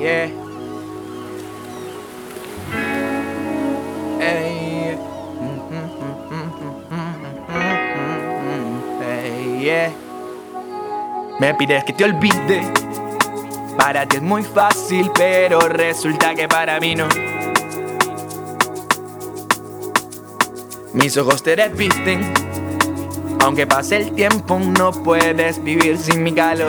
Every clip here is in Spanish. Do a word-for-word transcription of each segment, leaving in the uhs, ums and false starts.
yeah. Hey, hey, yeah. Me pides que te olvide. Para ti es muy fácil, pero resulta que para mí no. Mis ojos te desvisten. Aunque pase el tiempo, no puedes vivir sin mi calor.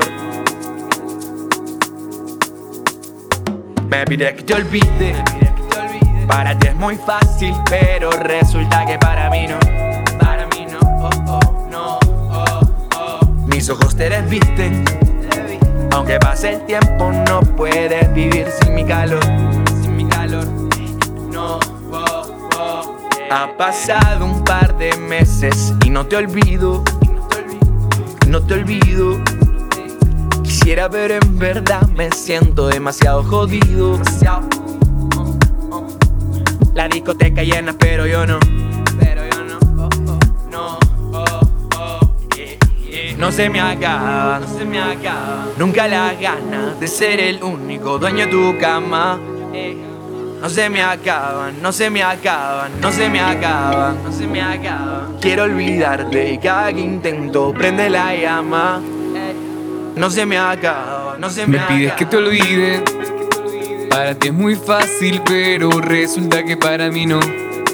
Me pides que te olvide. Para ti es muy fácil, pero resulta que para mí no. Para mí no, oh, oh, no, oh, oh. Mis ojos te desvisten. Aunque pase el tiempo, no puedes vivir sin mi calor. Sin mi calor, no, oh, oh. Ha pasado un par de meses y no te olvido. No te olvido. Quisiera, pero en verdad me siento demasiado jodido. La discoteca llena, pero yo no. Pero yo no, oh, oh, no, oh, oh, yeah, yeah. No se me acaba, no se me acaba nunca las ganas de ser el único dueño de tu cama. No se me acaban, no se me acaban, no se me acaban, no se me acaban. Quiero olvidarte y cada que intento prende la llama. No se me acaba, no se me acaba. Me pides que te olvide. Para ti es muy fácil, pero resulta que para mí no.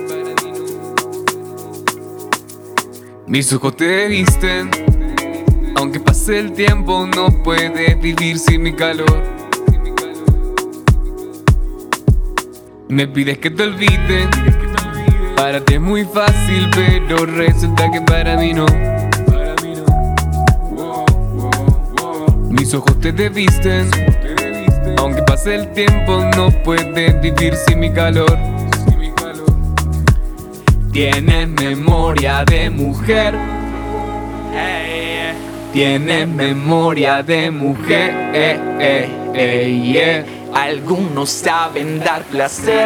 Mis ojos te visten. Aunque pase el tiempo, no puedes vivir sin mi calor. Me pides que te olvide. Para ti es muy fácil, pero resulta que para mí no. Mis ojos te desvisten. Aunque pase el tiempo, no puedes vivir sin mi calor. Tienes memoria de mujer. Tienes memoria de mujer. eh, eh, eh, yeah. Algunos saben dar placer,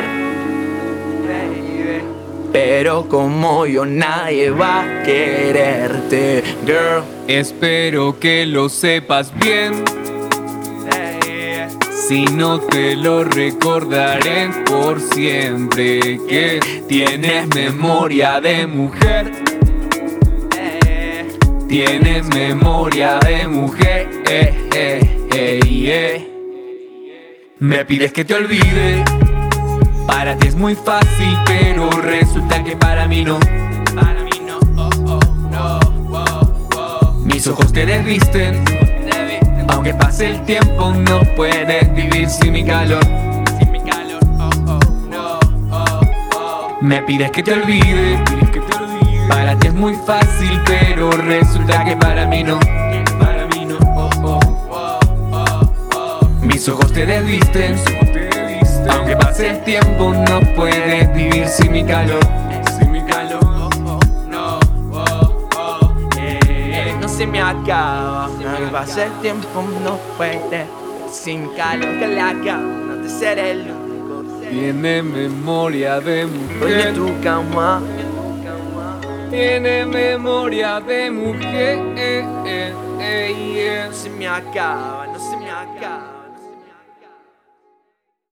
pero como yo nadie va a quererte, girl. Espero que lo sepas bien. Si no te lo recordaré por siempre. Que tienes memoria de mujer. Tienes memoria de mujer. eh, eh, eh, yeah. Me pides que te olvide. Para ti es muy fácil, pero resulta que para mí no. Para mí no, oh, oh, no, oh, oh. Mis ojos te desvisten. Aunque pase el tiempo, no puedes vivir sin mi calor. Sin mi calor, oh, oh, no, oh, oh. Me pides que te olvide. Para ti es muy fácil, pero resulta que para mí no. Para mí no, oh, oh, oh, oh, oh. Mis ojos te desvisten. Aunque pase el tiempo, no puedes vivir sin mi calor. Sin mi calor, oh, oh, no, oh, oh, eh, eh. No se me acaba, aunque pase el tiempo, no puede. Sin calor que la acaba, no te seré el único. Tiene memoria de Oye mujer. tu cama. Tiene memoria de mujer. eh, eh, eh, yeah. No se me acaba.